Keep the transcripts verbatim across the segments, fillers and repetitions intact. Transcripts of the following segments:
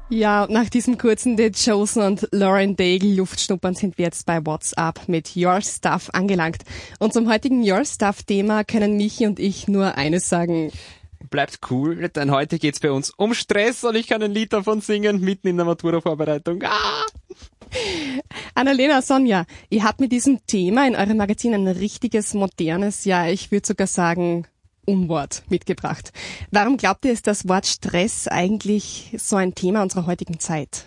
Ja, und nach diesem kurzen The Chosen und Lauren Daigle Luftschnuppern sind wir jetzt bei What's Up mit Your Stuff angelangt. Und zum heutigen Your Stuff Thema können Michi und ich nur eines sagen. Bleibt cool, denn heute geht's bei uns um Stress und ich kann ein Lied davon singen, mitten in der Matura-Vorbereitung. Ah! Annalena, Sonja, ihr habt mit diesem Thema in eurem Magazin ein richtiges, modernes, ja, ich würde sogar sagen, Unwort mitgebracht. Warum glaubt ihr, ist das Wort Stress eigentlich so ein Thema unserer heutigen Zeit?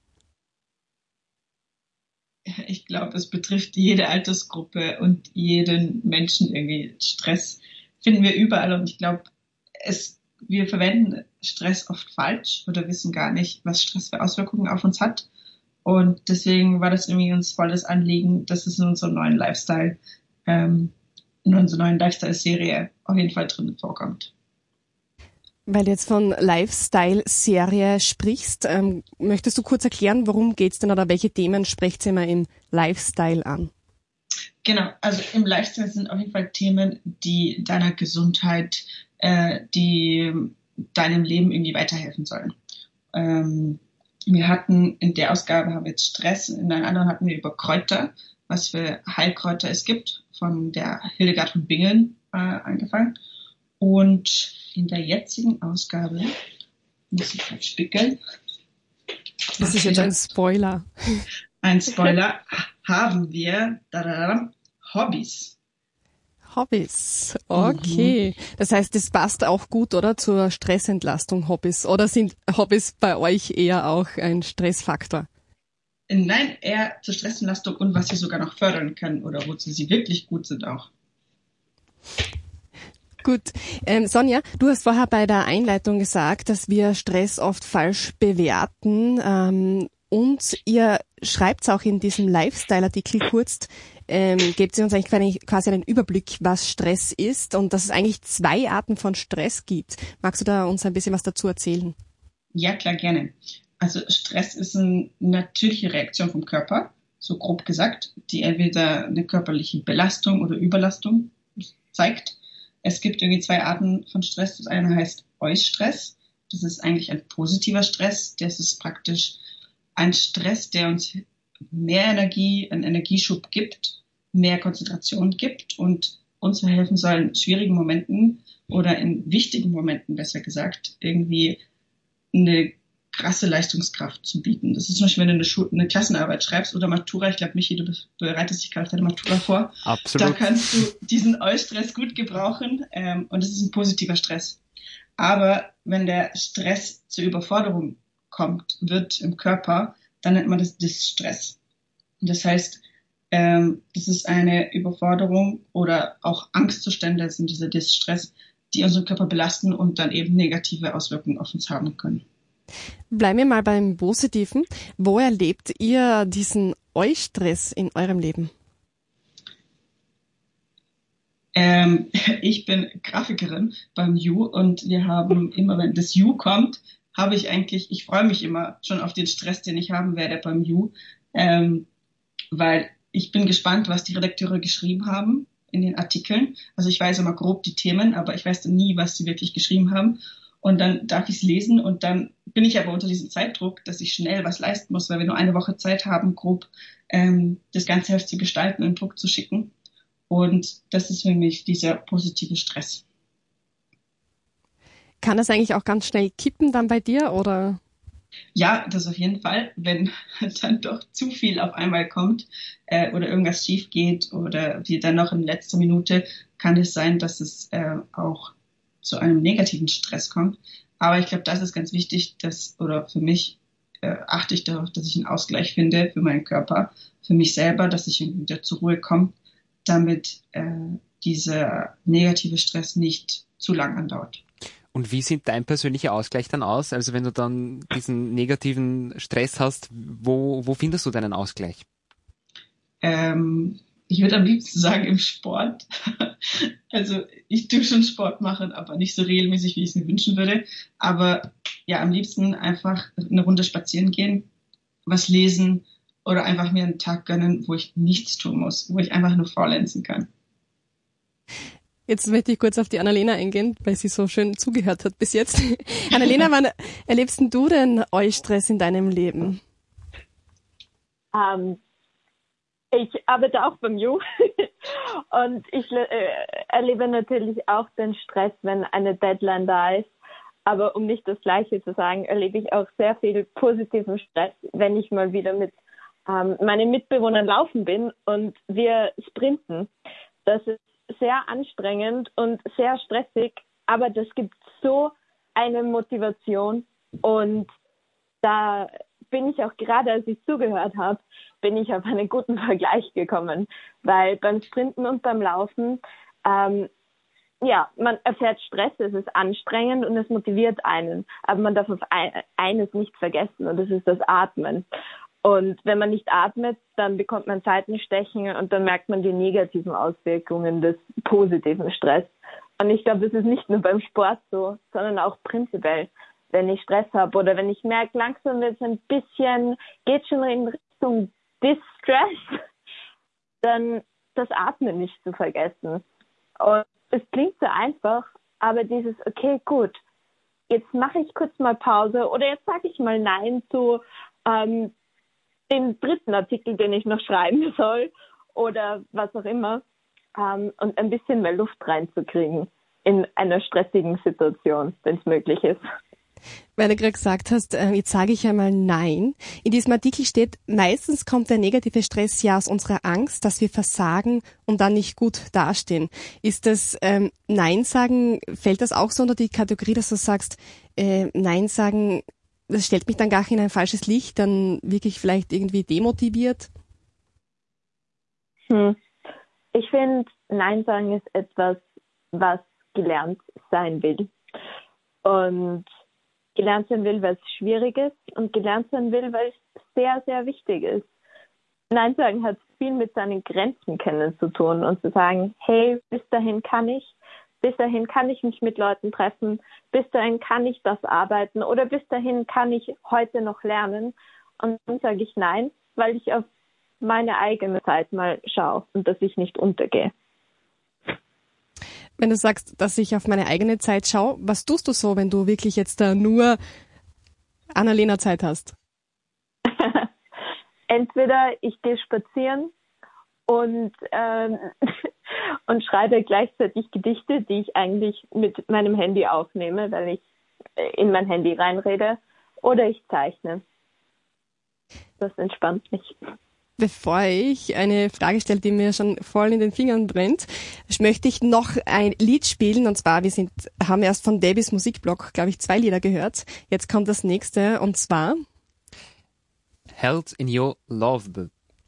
Ich glaube, es betrifft jede Altersgruppe und jeden Menschen irgendwie. Stress finden wir überall und ich glaube, es, wir verwenden Stress oft falsch oder wissen gar nicht, was Stress für Auswirkungen auf uns hat. Und deswegen war das irgendwie uns voll das Anliegen, dass es in unserem neuen Lifestyle, ähm, in unserer neuen Lifestyle-Serie auf jeden Fall drin vorkommt. Weil du jetzt von Lifestyle-Serie sprichst, ähm, möchtest du kurz erklären, worum geht's denn oder welche Themen sprecht ihr immer im Lifestyle an? Genau, also im Lifestyle sind auf jeden Fall Themen, die deiner Gesundheit, äh, die deinem Leben irgendwie weiterhelfen sollen. Ähm, wir hatten in der Ausgabe haben wir jetzt Stress, in einer anderen hatten wir über Kräuter, was für Heilkräuter es gibt, von der Hildegard von Bingen äh, angefangen. Und in der jetzigen Ausgabe, muss ich mal spickeln. Das ist jetzt ein Spoiler. Ein Spoiler, haben wir da, da, da, Hobbys. Hobbys, okay. Mhm. Das heißt, das passt auch gut, oder, zur Stressentlastung, Hobbys? Oder sind Hobbys bei euch eher auch ein Stressfaktor? Nein, eher zur Stressentlastung und was sie sogar noch fördern können oder wozu sie wirklich gut sind auch. Gut. Ähm, Sonja, du hast vorher bei der Einleitung gesagt, dass wir Stress oft falsch bewerten. Ähm, und ihr schreibt auch in diesem Lifestyle-Artikel kurz, ähm, gebt ihr uns eigentlich quasi einen Überblick, was Stress ist und dass es eigentlich zwei Arten von Stress gibt. Magst du da uns ein bisschen was dazu erzählen? Ja, klar, gerne. Also Stress ist eine natürliche Reaktion vom Körper, so grob gesagt, die entweder eine körperliche Belastung oder Überlastung zeigt. Es gibt irgendwie zwei Arten von Stress. Das eine heißt Eustress. Das ist eigentlich ein positiver Stress. Das ist praktisch ein Stress, der uns mehr Energie, einen Energieschub gibt, mehr Konzentration gibt und uns helfen soll, in schwierigen Momenten oder in wichtigen Momenten, besser gesagt, irgendwie eine krasse Leistungskraft zu bieten. Das ist zum Beispiel, wenn du eine, Schu- eine Klassenarbeit schreibst oder Matura. Ich glaube, Michi, du, du bereitest dich gerade auf deine Matura vor. Absolut. Da kannst du diesen Eustress gut gebrauchen ähm, und es ist ein positiver Stress. Aber wenn der Stress zur Überforderung kommt, wird im Körper, dann nennt man das Distress. Das heißt, ähm, das ist eine Überforderung oder auch Angstzustände sind dieser Distress, die unseren Körper belasten und dann eben negative Auswirkungen auf uns haben können. Bleiben wir mal beim Positiven. Wo erlebt ihr diesen Eustress in eurem Leben? Ähm, ich bin Grafikerin beim U und wir haben immer, wenn das U kommt, habe ich eigentlich, ich freue mich immer schon auf den Stress, den ich haben werde beim U, ähm, weil ich bin gespannt, was die Redakteure geschrieben haben in den Artikeln. Also ich weiß immer grob die Themen, aber ich weiß dann nie, was sie wirklich geschrieben haben. Und dann darf ich es lesen und dann bin ich aber unter diesem Zeitdruck, dass ich schnell was leisten muss, weil wir nur eine Woche Zeit haben, grob ähm, das ganze Heft zu gestalten und Druck zu schicken. Und das ist für mich dieser positive Stress. Kann das eigentlich auch ganz schnell kippen dann bei dir, oder? Ja, das auf jeden Fall. Wenn dann doch zu viel auf einmal kommt äh, oder irgendwas schief geht oder wir dann noch in letzter Minute, kann es sein, dass es äh, auch zu einem negativen Stress kommt. Aber ich glaube, das ist ganz wichtig, dass, oder für mich äh, achte ich darauf, dass ich einen Ausgleich finde für meinen Körper, für mich selber, dass ich wieder zur Ruhe komme, damit äh, dieser negative Stress nicht zu lang andauert. Und wie sieht dein persönlicher Ausgleich dann aus? Also wenn du dann diesen negativen Stress hast, wo, wo findest du deinen Ausgleich? Ähm, ich würde am liebsten sagen im Sport. Also ich tue schon Sport machen, aber nicht so regelmäßig, wie ich es mir wünschen würde. Aber ja, am liebsten einfach eine Runde spazieren gehen, was lesen oder einfach mir einen Tag gönnen, wo ich nichts tun muss, wo ich einfach nur faulenzen kann. Jetzt möchte ich kurz auf die Annalena eingehen, weil sie so schön zugehört hat bis jetzt. Annalena, wann erlebst denn du denn Eustress in deinem Leben? Um, ich arbeite auch beim Ju und ich äh, erlebe natürlich auch den Stress, wenn eine Deadline da ist. Aber um nicht das Gleiche zu sagen, erlebe ich auch sehr viel positiven Stress, wenn ich mal wieder mit ähm, meinen Mitbewohnern laufen bin und wir sprinten. Das ist sehr anstrengend und sehr stressig, aber das gibt so eine Motivation und da bin ich auch gerade, als ich zugehört habe, bin ich auf einen guten Vergleich gekommen, weil beim Sprinten und beim Laufen, ähm, ja, man erfährt Stress, es ist anstrengend und es motiviert einen, aber man darf auf ein, eines nicht vergessen und das ist das Atmen. Und wenn man nicht atmet, dann bekommt man Seitenstechen und dann merkt man die negativen Auswirkungen des positiven Stress. Und ich glaube, das ist nicht nur beim Sport so, sondern auch prinzipiell, wenn ich Stress habe oder wenn ich merke, langsam wird es ein bisschen, geht schon in Richtung Distress, dann das Atmen nicht zu vergessen. Und es klingt so einfach, aber dieses, okay, gut, jetzt mache ich kurz mal Pause oder jetzt sage ich mal Nein zu ähm, den dritten Artikel, den ich noch schreiben soll oder was auch immer, ähm, und ein bisschen mehr Luft reinzukriegen in einer stressigen Situation, wenn es möglich ist. Weil du gerade gesagt hast, äh, jetzt sage ich einmal Nein. In diesem Artikel steht, meistens kommt der negative Stress ja aus unserer Angst, dass wir versagen und dann nicht gut dastehen. Ist das ähm, Nein sagen, fällt das auch so unter die Kategorie, dass du sagst, äh, Nein sagen, das stellt mich dann gar in ein falsches Licht, dann wirklich vielleicht irgendwie demotiviert? Hm. Ich finde, Nein sagen ist etwas, was gelernt sein will. Und gelernt sein will, weil es schwierig ist und gelernt sein will, weil es sehr, sehr wichtig ist. Nein sagen hat viel mit seinen Grenzen kennen zu tun und zu sagen, hey, bis dahin kann ich, bis dahin kann ich mich mit Leuten treffen, bis dahin kann ich das arbeiten oder bis dahin kann ich heute noch lernen. Und dann sage ich Nein, weil ich auf meine eigene Zeit mal schaue und dass ich nicht untergehe. Wenn du sagst, dass ich auf meine eigene Zeit schaue, was tust du so, wenn du wirklich jetzt da nur Annalena Zeit hast? Entweder ich gehe spazieren und, ähm, und schreibe gleichzeitig Gedichte, die ich eigentlich mit meinem Handy aufnehme, weil ich in mein Handy reinrede, oder ich zeichne. Das entspannt mich. Bevor ich eine Frage stelle, die mir schon voll in den Fingern brennt, möchte ich noch ein Lied spielen. Und zwar, wir sind, haben erst von Debys Musikblog, glaube ich, zwei Lieder gehört. Jetzt kommt das nächste, und zwar Held in Your Love.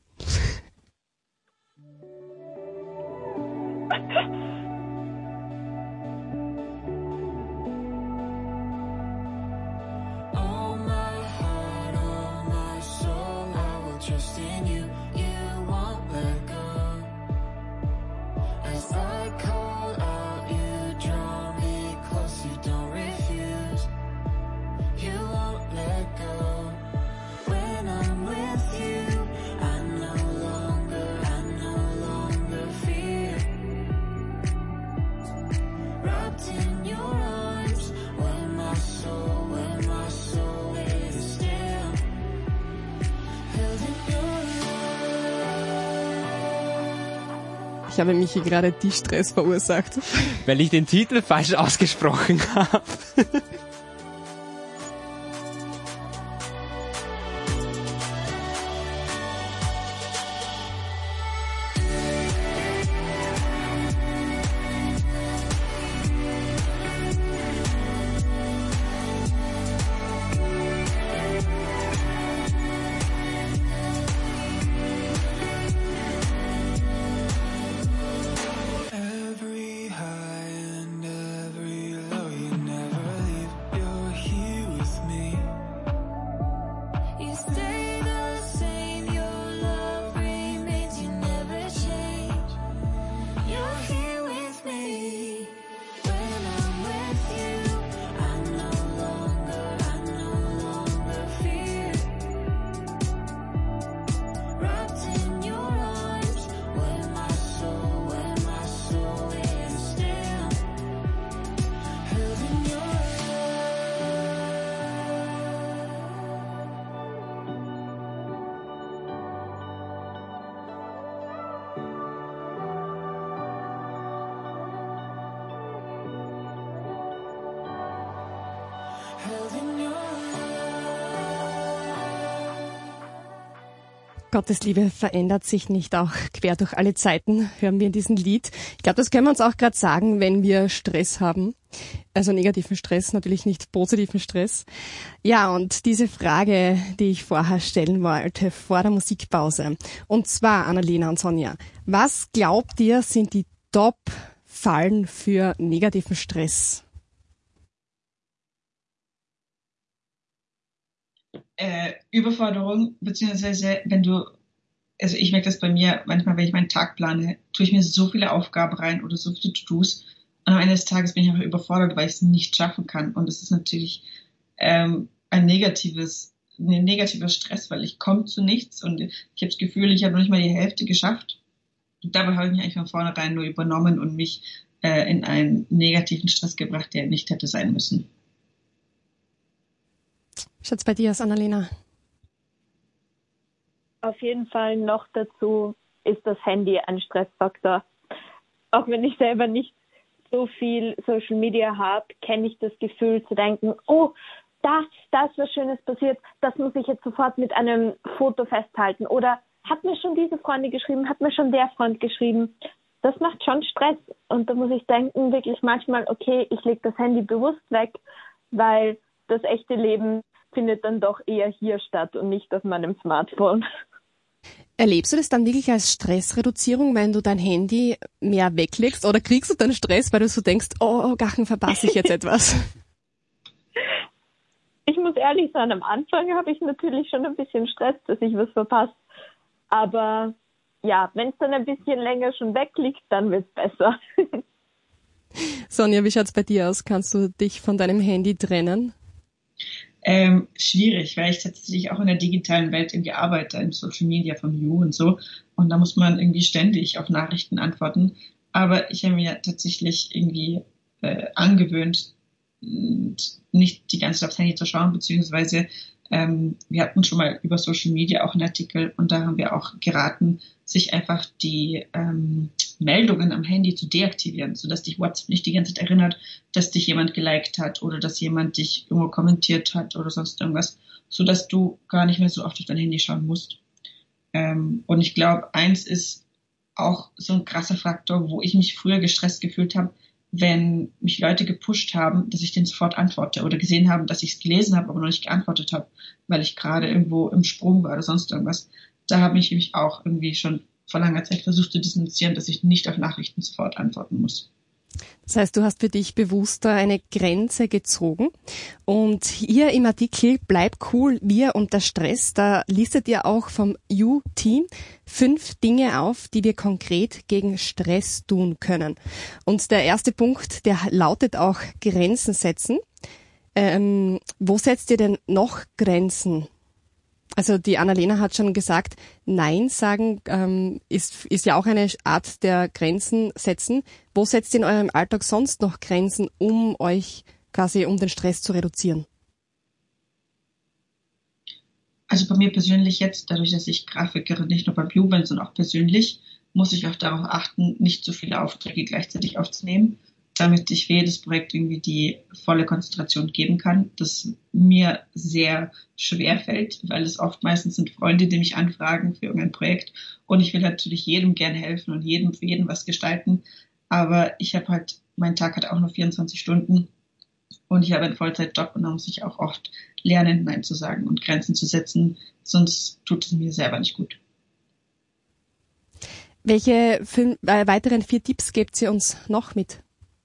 Trust in you, you won't let go. As I call out, you draw me close, you don't refuse. You won't let go. When I'm with you, I no longer, I no longer fear. Wrapped in your arms, where my soul, where my soul is still. Held in Ich habe Michi gerade die Stress verursacht. Weil ich den Titel falsch ausgesprochen habe. every high and every low, you never leave Gottes Liebe verändert sich nicht, auch quer durch alle Zeiten, hören wir in diesem Lied. Ich glaube, das können wir uns auch gerade sagen, wenn wir Stress haben. Also negativen Stress, natürlich nicht positiven Stress. Ja, und diese Frage, die ich vorher stellen wollte, vor der Musikpause. Und zwar, Annalena und Sonja, was glaubt ihr, sind die Top-Fallen für negativen Stress? Äh, Überforderung, beziehungsweise wenn du, also ich merke das bei mir, manchmal, wenn ich meinen Tag plane, tue ich mir so viele Aufgaben rein oder so viele To-Dos und am Ende des Tages bin ich einfach überfordert, weil ich es nicht schaffen kann und es ist natürlich ähm, ein negatives, ein negativer Stress, weil ich komme zu nichts und ich habe das Gefühl, ich habe noch nicht mal die Hälfte geschafft. Und dabei habe ich mich eigentlich von vornherein nur übernommen und mich äh, in einen negativen Stress gebracht, der nicht hätte sein müssen. Wie schaut's bei dir aus, Annalena? Auf jeden Fall noch dazu ist das Handy ein Stressfaktor. Auch wenn ich selber nicht so viel Social Media habe, kenne ich das Gefühl zu denken, oh, da, da ist was Schönes passiert, das muss ich jetzt sofort mit einem Foto festhalten. Oder hat mir schon diese Freundin geschrieben, hat mir schon der Freund geschrieben. Das macht schon Stress. Und da muss ich denken, wirklich manchmal, okay, ich lege das Handy bewusst weg, weil das echte Leben findet dann doch eher hier statt und nicht auf meinem Smartphone. Erlebst du das dann wirklich als Stressreduzierung, wenn du dein Handy mehr weglegst? Oder kriegst du dann Stress, weil du so denkst, oh, Gachen, verpasse ich jetzt etwas? Ich muss ehrlich sein, am Anfang habe ich natürlich schon ein bisschen Stress, dass ich was verpasse. Aber ja, wenn es dann ein bisschen länger schon wegliegt, dann wird es besser. Sonja, wie schaut's bei dir aus? Kannst du dich von deinem Handy trennen? Ähm, schwierig, weil ich tatsächlich auch in der digitalen Welt irgendwie arbeite, im Social Media von You und so. Und da muss man irgendwie ständig auf Nachrichten antworten. Aber ich habe mir tatsächlich irgendwie äh, angewöhnt, nicht die ganze Zeit aufs Handy zu schauen, beziehungsweise ähm, wir hatten schon mal über Social Media auch einen Artikel und da haben wir auch geraten, sich einfach die ähm, Meldungen am Handy zu deaktivieren, sodass dich WhatsApp nicht die ganze Zeit erinnert, dass dich jemand geliked hat oder dass jemand dich irgendwo kommentiert hat oder sonst irgendwas, sodass du gar nicht mehr so oft auf dein Handy schauen musst. Ähm, und ich glaube, eins ist auch so ein krasser Faktor, wo ich mich früher gestresst gefühlt habe, wenn mich Leute gepusht haben, dass ich denen sofort antworte oder gesehen haben, dass ich es gelesen habe, aber noch nicht geantwortet habe, weil ich gerade irgendwo im Sprung war oder sonst irgendwas. Da habe ich mich auch irgendwie schon vor langer Zeit versucht zu distanzieren, dass ich nicht auf Nachrichten sofort antworten muss. Das heißt, du hast für dich bewusster eine Grenze gezogen. Und hier im Artikel Bleib cool, wir und der Stress, da listet ihr auch vom You-Team fünf Dinge auf, die wir konkret gegen Stress tun können. Und der erste Punkt, der lautet auch Grenzen setzen. Ähm, wo setzt ihr denn noch Grenzen? Also die Annalena hat schon gesagt, Nein sagen ähm, ist, ist ja auch eine Art der Grenzen setzen. Wo setzt ihr in eurem Alltag sonst noch Grenzen, um euch quasi, um den Stress zu reduzieren? Also bei mir persönlich jetzt, dadurch, dass ich Grafikerin nicht nur beim You bin, sondern auch persönlich, muss ich auch darauf achten, nicht so viele Aufträge gleichzeitig aufzunehmen, damit ich für jedes Projekt irgendwie die volle Konzentration geben kann, das mir sehr schwer fällt, weil es oft meistens sind Freunde, die mich anfragen für irgendein Projekt und ich will natürlich jedem gerne helfen und jedem für jeden was gestalten, aber ich habe halt, mein Tag hat auch nur vierundzwanzig Stunden und ich habe einen Vollzeitjob und da muss ich auch oft lernen, Nein zu sagen und Grenzen zu setzen, sonst tut es mir selber nicht gut. Welche fünf, äh, weiteren vier Tipps gebt ihr uns noch mit?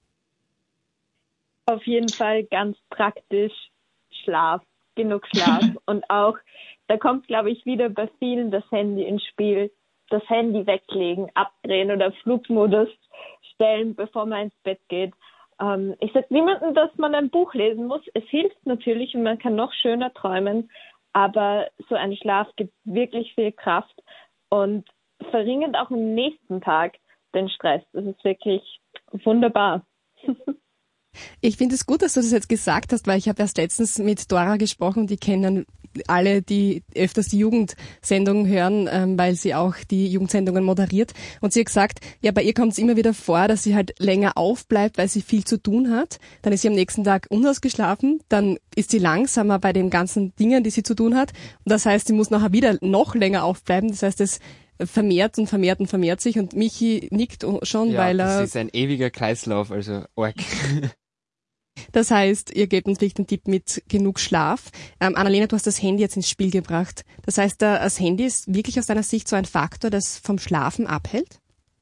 Auf jeden Fall ganz praktisch Schlaf, genug Schlaf. Und auch, da kommt, glaube ich, wieder bei vielen das Handy ins Spiel. Das Handy weglegen, abdrehen oder Flugmodus stellen, bevor man ins Bett geht. Ähm, ich sage niemandem, dass man ein Buch lesen muss. Es hilft natürlich und man kann noch schöner träumen. Aber so ein Schlaf gibt wirklich viel Kraft und verringert auch am nächsten Tag den Stress. Das ist wirklich wunderbar. Ich finde es gut, dass du das jetzt gesagt hast, weil ich habe erst letztens mit Dora gesprochen, die kennen alle, die öfters die Jugendsendungen hören, ähm, weil sie auch die Jugendsendungen moderiert. Und sie hat gesagt, ja, bei ihr kommt es immer wieder vor, dass sie halt länger aufbleibt, weil sie viel zu tun hat. Dann ist sie am nächsten Tag unausgeschlafen, dann ist sie langsamer bei den ganzen Dingen, die sie zu tun hat. Und das heißt, sie muss nachher wieder noch länger aufbleiben. Das heißt, es vermehrt und vermehrt und vermehrt sich. Und Michi nickt schon, Ja, weil er... das ist ein ewiger Kreislauf, also arg. Das heißt, ihr gebt uns wirklich den Tipp mit genug Schlaf. Ähm, Annalena, du hast das Handy jetzt ins Spiel gebracht. Das heißt, das Handy ist wirklich aus deiner Sicht so ein Faktor, das vom Schlafen abhält?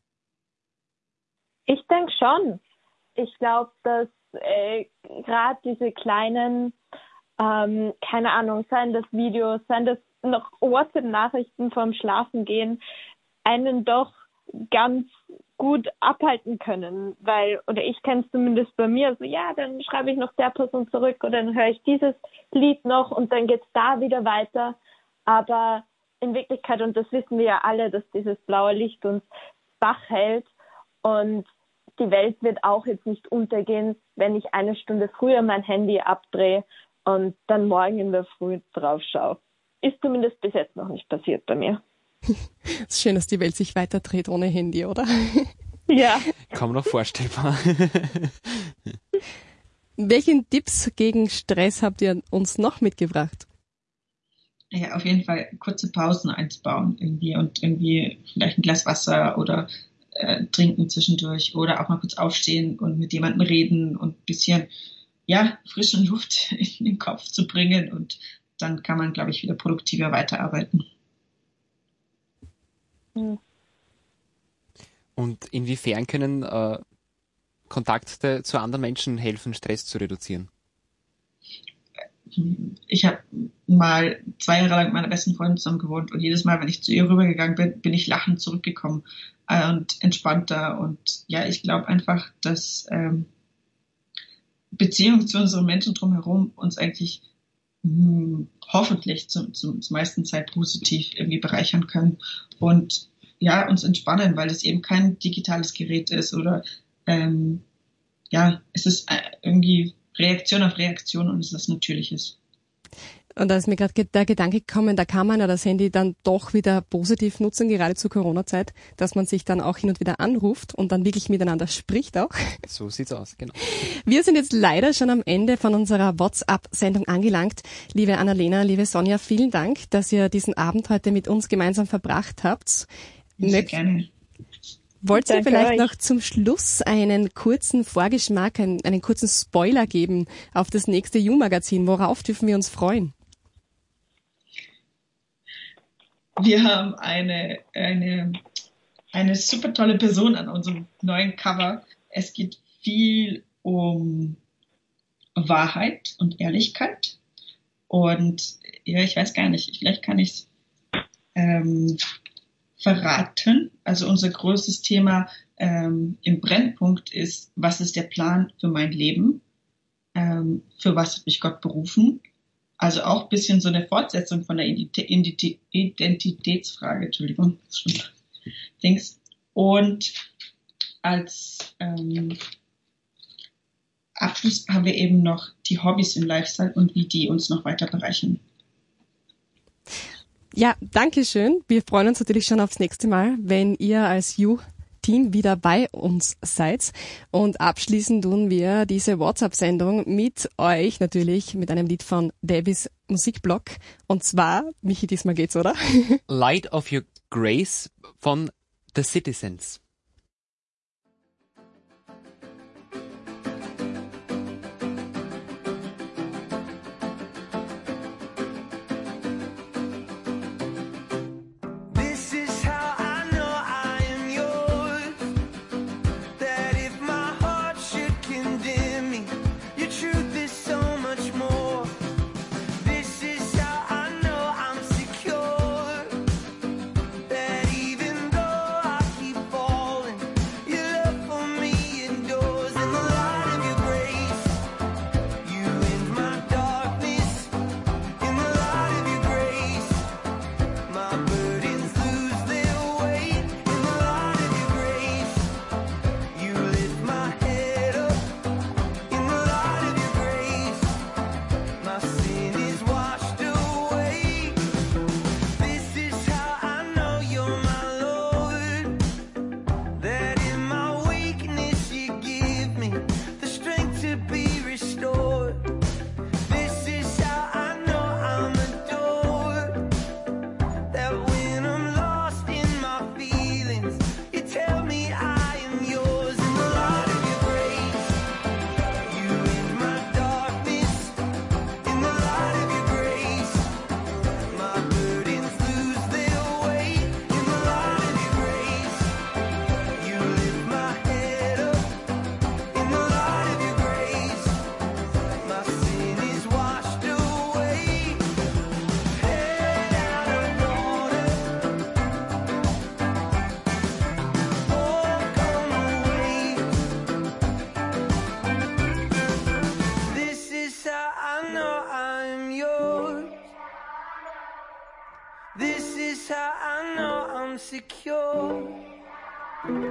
Ich denke schon. Ich glaube, dass äh, gerade diese kleinen, ähm, keine Ahnung, seien das Videos, seien das noch WhatsApp-Nachrichten vorm Schlafengehen, einen doch ganz gut abhalten können, weil, oder ich kenne es zumindest bei mir, so ja, dann schreibe ich noch der Person zurück oder dann höre ich dieses Lied noch und dann geht's da wieder weiter. Aber in Wirklichkeit, und das wissen wir ja alle, dass dieses blaue Licht uns wach hält und die Welt wird auch jetzt nicht untergehen, wenn ich eine Stunde früher mein Handy abdrehe und dann morgen in der Früh drauf schaue. Ist zumindest bis jetzt noch nicht passiert bei mir. Es ist schön, dass die Welt sich weiter dreht ohne Handy, oder? Ja. Kaum noch vorstellbar. Welchen Tipps gegen Stress habt ihr uns noch mitgebracht? Ja, auf jeden Fall kurze Pausen einzubauen irgendwie und irgendwie vielleicht ein Glas Wasser oder äh, trinken zwischendurch oder auch mal kurz aufstehen und mit jemandem reden und ein bisschen, ja, frische Luft in den Kopf zu bringen und dann kann man, glaube ich, wieder produktiver weiterarbeiten. Und inwiefern können äh, Kontakte zu anderen Menschen helfen, Stress zu reduzieren? Ich habe mal zwei Jahre lang mit meiner besten Freundin zusammen gewohnt und jedes Mal, wenn ich zu ihr rübergegangen bin, bin ich lachend zurückgekommen äh, und entspannter. Und ja, ich glaube einfach, dass ähm, Beziehungen zu unseren Menschen drumherum uns eigentlich mh, hoffentlich zum, zum, zur meisten Zeit positiv irgendwie bereichern können und ja, uns entspannen, weil es eben kein digitales Gerät ist oder ähm, ja, es ist irgendwie Reaktion auf Reaktion und es ist was Natürliches. Und da ist mir gerade der Gedanke gekommen, da kann man ja das Handy dann doch wieder positiv nutzen, gerade zur Corona-Zeit, dass man sich dann auch hin und wieder anruft und dann wirklich miteinander spricht auch. So sieht's aus, genau. Wir sind jetzt leider schon am Ende von unserer WhatsApp-Sendung angelangt. Liebe Annalena, liebe Sonja, vielen Dank, dass ihr diesen Abend heute mit uns gemeinsam verbracht habt. Sehr gerne. Wollt ihr Danke vielleicht euch. noch zum Schluss einen kurzen Vorgeschmack, einen, einen kurzen Spoiler geben auf das nächste You-Magazin? Worauf dürfen wir uns freuen? Wir haben eine, eine, eine super tolle Person an unserem neuen Cover. Es geht viel um Wahrheit und Ehrlichkeit. Und ja, ich weiß gar nicht, vielleicht kann ich es ähm, verraten. Also unser größtes Thema ähm, im Brennpunkt ist, was ist der Plan für mein Leben? Ähm, für was hat mich Gott berufen? Also auch ein bisschen so eine Fortsetzung von der Ident- Identitätsfrage, Entschuldigung, das ist schon Dings. Und als ähm, Abschluss haben wir eben noch die Hobbys im Lifestyle und wie die uns noch weiter bereichern. Ja, danke schön. Wir freuen uns natürlich schon aufs nächste Mal, wenn ihr als You-Team wieder bei uns seid. Und abschließend tun wir diese WhatsApp-Sendung mit euch natürlich mit einem Lied von Davies Musikblog. Und zwar, Michi, diesmal geht's, oder? Light of Your Grace von The Citizens. This is how I know I am yours. That if my heart should condemn me, your truth is so much more. This is how I know I'm secure. That even though I keep falling, This is how I know I'm secure.